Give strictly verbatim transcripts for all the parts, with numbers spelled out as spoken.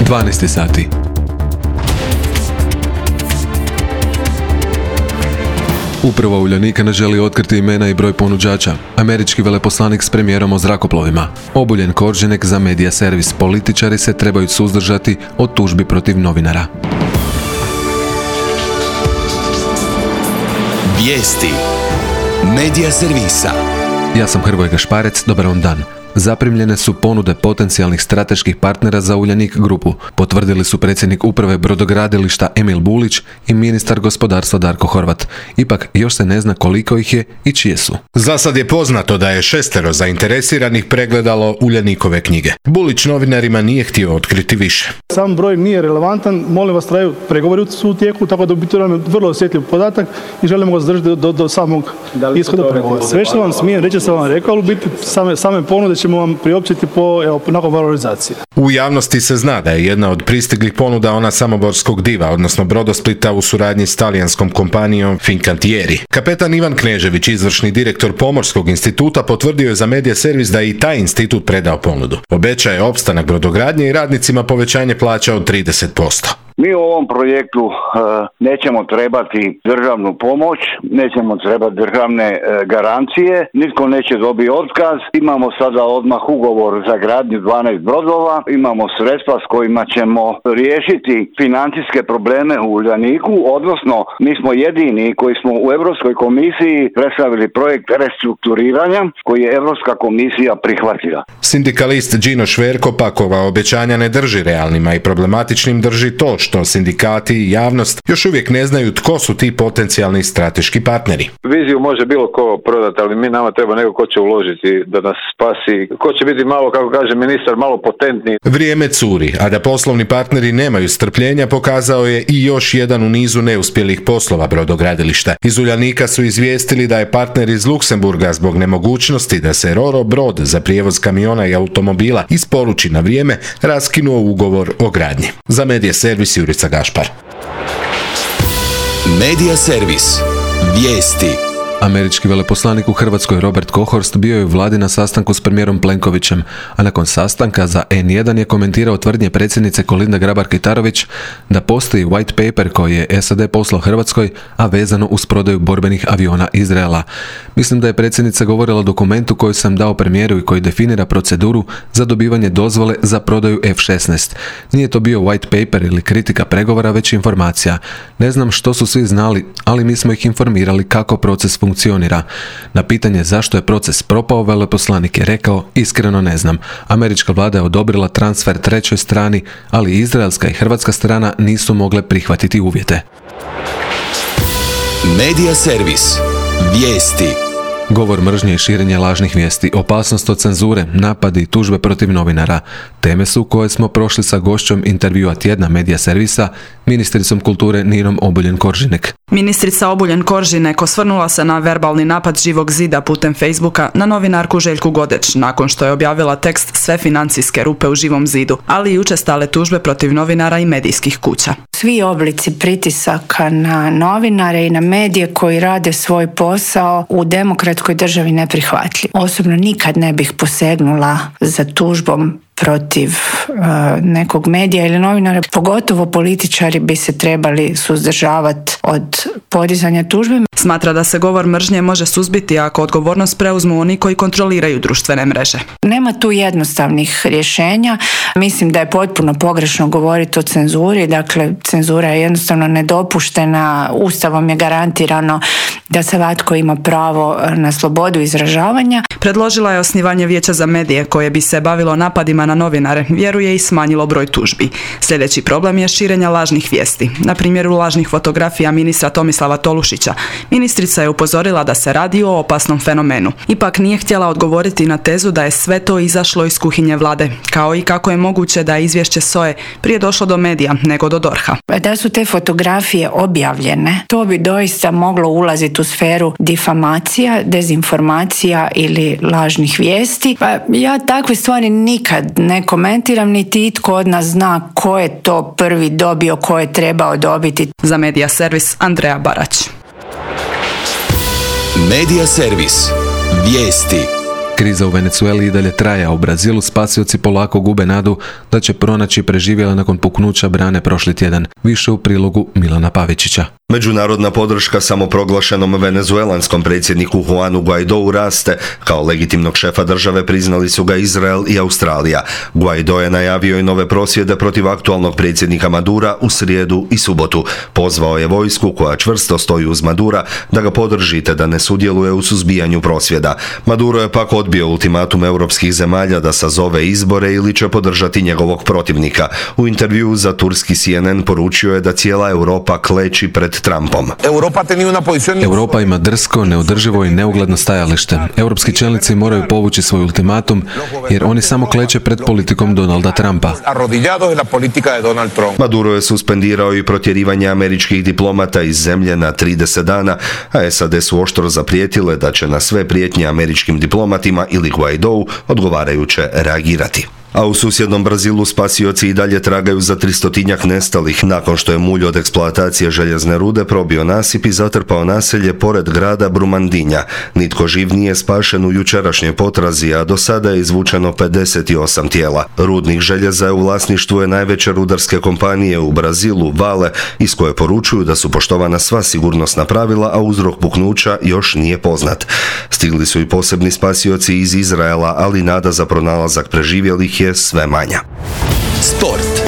dvanaest sati. Uprava Uljanika ne želi otkriti imena i broj ponuđača. Američki veleposlanik s premijerom o zrakoplovima. Obuljen Koržinek za Media Servis. Političari se trebaju suzdržati od tužbi protiv novinara. Vijesti Media Servisa. Ja sam Hrvoje Gašparec, dobar vam dan. Zaprimljene su ponude potencijalnih strateških partnera za Uljanik grupu, potvrdili su predsjednik uprave brodogradilišta Emil Bulić i ministar gospodarstva Darko Horvat. Ipak još se ne zna koliko ih je i čije su. Za sad je poznato da je šestero zainteresiranih pregledalo Uljanikove knjige. Bulić novinarima nije htio otkriti više. Sam broj nije relevantan, molim vas, traju pregovori su u tijeku, tako da u biti nam je vrlo osjetljiv podatak i želimo ga zadržati do, do, do samog ishoda pregovora. Sve što vam smijem reći sam vam rekao, ali u biti same, same ponude ćemo vam priopćiti po, evo, nakon valorizacije. U javnosti se zna da je jedna od pristiglih ponuda ona samoborskog diva, odnosno Brodosplita u suradnji s talijanskom kompanijom Fincantieri. Kapetan Ivan Knežević, izvršni direktor Pomorskog instituta, potvrdio je za Media Servis da je i taj institut predao ponudu. Obećaje opstanak brodogradnje i radnicima povećanje plaća od trideset posto. Mi u ovom projektu e, nećemo trebati državnu pomoć, nećemo trebati državne e, garancije, nitko neće dobiti otkaz. Imamo sada odmah ugovor za gradnju dvanaest brodova, imamo sredstva s kojima ćemo riješiti financijske probleme u Uljaniku, odnosno mi smo jedini koji smo u Europskoj komisiji predstavili projekt restrukturiranja koji je Europska komisija prihvatila. Sindikalist Gino Šverko pakova obećanja ne drži realnima i problematičnim drži to što sindikati i javnost još uvijek ne znaju tko su ti potencijalni strateški partneri. Viziju može bilo ko prodati, ali mi nama treba neko ko će uložiti da nas spasi, ko će biti malo, kako kaže ministar, malo potentniji. Vrijeme curi, a da poslovni partneri nemaju strpljenja pokazao je i još jedan u nizu neuspjelih poslova brodogradilišta. Iz Uljanika su izvijestili da je partner iz Luksemburga zbog nemogućnosti da se Roro brod za prijevoz kamiona i automobila isporuči na vrijeme raskinuo ugovor o gradnji. Za Media Servis Jurica Gašpar. Media Servis. Vijesti. Američki veleposlanik u Hrvatskoj Robert Kohorst bio je u vladi na sastanku s premijerom Plenkovićem, a nakon sastanka za en jedan je komentirao tvrdnje predsjednice Kolinde Grabar-Kitarović da postoji white paper koji je es a de poslao Hrvatskoj, a vezano uz prodaju borbenih aviona Izraela. Mislim da je predsjednica govorila o dokumentu koji sam dao premijeru i koji definira proceduru za dobivanje dozvole za prodaju ef šesnaest. Nije to bio white paper ili kritika pregovora, već informacija. Ne znam što su svi znali, ali mi smo ih informirali kako proces funkcionira. Na pitanje zašto je proces propao, veleposlanik je rekao: iskreno ne znam. Američka vlada je odobrila transfer trećoj strani, ali izraelska i hrvatska strana nisu mogle prihvatiti uvjete. Media Servis. Vijesti. Govor mržnje i širenje lažnih vijesti, opasnost od cenzure, napadi i tužbe protiv novinara. Teme su koje smo prošli sa gošćom intervjua tjedna Media Servisa, ministricom kulture Ninom Obuljen Koržinek. Ministrica Obuljen Koržinek osvrnula se na verbalni napad Živog zida putem Facebooka na novinarku Željku Godeć, nakon što je objavila tekst Sve financijske rupe u Živom zidu, ali i učestale tužbe protiv novinara i medijskih kuća. Svi oblici pritisaka na novinare i na medije koji rade svoj posao u demokratskoj državi neprihvatljiv. Osobno nikad ne bih posegnula za tužbom protiv uh, nekog medija ili novinara. Pogotovo političari bi se trebali suzdržavati od podizanja tužbe. Smatra da se govor mržnje može suzbiti ako odgovornost preuzmu oni koji kontroliraju društvene mreže. Nema tu jednostavnih rješenja. Mislim da je potpuno pogrešno govoriti o cenzuri. Dakle, cenzura je jednostavno nedopuštena. Ustavom je garantirano da svatko ima pravo na slobodu izražavanja. Predložila je osnivanje vijeća za medije koje bi se bavilo napadima na novinare, vjeruje i smanjilo broj tužbi. Sljedeći problem je širenja lažnih vijesti. Na primjeru lažnih fotografija ministra Tomislava Tolušića. Ministrica je upozorila da se radi o opasnom fenomenu. Ipak nije htjela odgovoriti na tezu da je sve to izašlo iz kuhinje vlade, kao i kako je moguće da je izvješće S O E prije došlo do medija nego do DORH-a. Da su te fotografije objavljene, to bi doista moglo ulaziti u sferu difamacija, dezinformacija ili lažnih vijesti. Pa ja takve stvari nikad ne komentiram, niti itko od nas zna ko je to prvi dobio, ko je trebao dobiti. Za Media Servis Andreja Barać. Media Servis. Vijesti. Kriza u Venezueli i dalje traje, a u Brazilu spasioci polako gube nadu da će pronaći preživjela nakon puknuća brane prošli tjedan. Više u prilogu Milana Pavičića. Međunarodna podrška samoproglašenom venezuelanskom predsjedniku Juanu Guaidou raste. Kao legitimnog šefa države priznali su ga Izrael i Australija. Guaidó je najavio i nove prosvjede protiv aktualnog predsjednika Madura u srijedu i subotu. Pozvao je vojsku koja čvrsto stoji uz Madura da ga podrži te da ne sudjeluje u suzbijanju prosvjeda. Maduro je pak odbio ultimatum europskih zemalja da sazove izbore ili će podržati njegovog protivnika. U intervjuu za turski C N N poručio je da cijela Europa kleči pred Trumpom. Europa ima drsko, neodrživo i neugledno stajalište. Europski čelnici moraju povući svoj ultimatum jer oni samo kleče pred politikom Donalda Trumpa. Maduro je suspendirao i protjerivanje američkih diplomata iz zemlje na trideset dana, a S A D su oštro zaprijetile da će na sve prijetnje američkim diplomatima ili Guaidou odgovarajuće reagirati. A u susjednom Brazilu spasioci i dalje tragaju za tristotinjak nestalih nakon što je mulj od eksploatacije željezne rude probio nasip i zatrpao naselje pored grada Brumandinja. Nitko živ nije spašen u jučerašnjoj potrazi, a do sada je izvučeno pedeset osam tijela. Rudnik željeza je u vlasništvu je najveće rudarske kompanije u Brazilu, Vale, iz koje poručuju da su poštovana sva sigurnosna pravila, a uzrok puknuća još nije poznat. Stigli su i posebni spasioci iz Izraela, ali nada za pronalazak preživjelih je sve manja. Sport.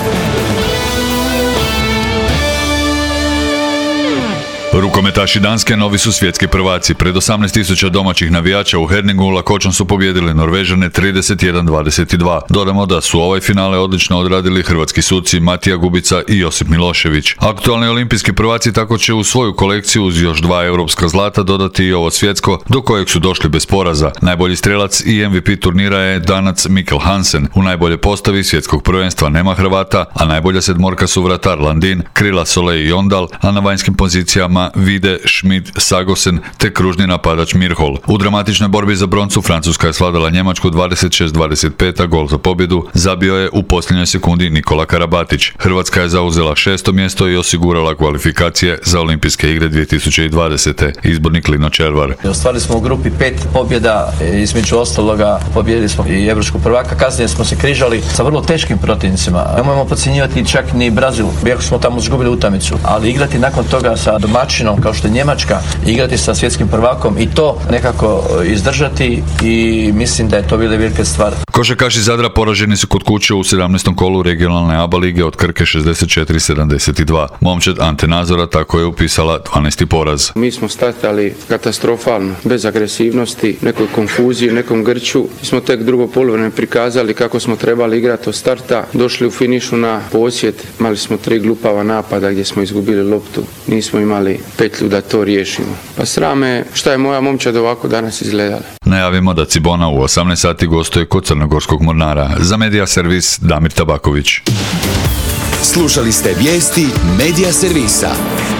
Rukometaši Danske novi su svjetski prvaci. Pred osamnaest tisuća domaćih navijača u Herningu lakoćom su pobijedili Norvežane trideset jedan dvadeset dva. Dodamo da su ovaj finale odlično odradili hrvatski suci Matija Gubica i Josip Milošević. Aktualni olimpijski prvaci tako će u svoju kolekciju uz još dva europska zlata dodati i ovo svjetsko, do kojeg su došli bez poraza. Najbolji strelac i M V P turnira je Danac Mikkel Hansen. U najbolje postavi svjetskog prvenstva nema Hrvata, a najbolja sedmorka su vratar Landin, Krila Solej i Jondal, a na vanjskim pozicijama Vide, Schmidt, Sagosen te kružni napadač Mirhol. U dramatičnoj borbi za broncu Francuska je svladala Njemačku dvadeset šest dvadeset pet, a gol za pobjedu zabio je u posljednjoj sekundi Nikola Karabatić. Hrvatska je zauzela šesto mjesto i osigurala kvalifikacije za Olimpijske igre dvije tisuće dvadesete. Izbornik Lino Červar. Ostvarili smo u grupi pet pobjeda, između ostaloga pobjedili smo i evropskog prvaka, kasnije smo se križali sa vrlo teškim protivnicima. Nemojmo podcjenjivati čak ni Brazil, iako smo tamo izgubili utakmicu, ali igrati nakon toga sa domaćinom kao što je Njemačka, igrati sa svjetskim prvakom i to nekako izdržati, i mislim da je to bila velika stvar. Košarkaši Zadra poraženi su kod kuće u sedamnaestom kolu regionalne A B A lige od Krke šezdeset četiri sedamdeset dva. Momčad Ante Nazora tako je upisala dvanaesti poraz. Mi smo startali katastrofalno, bez agresivnosti, nekoj konfuziji, nekom grču. Mi smo tek drugo poluvreme prikazali kako smo trebali igrati od starta, došli u finišu na posjed, imali smo tri glupava napada gdje smo izgubili loptu, nismo imali petlju da to riješimo. Pa srame šta je moja momčad ovako danas izgledala. Najavimo da Cibona u osamnaest sati gostuje kod Crnogorskog Mornara. Za Medija Servis Damir Tabaković. Slušali ste vijesti Medija Servisa.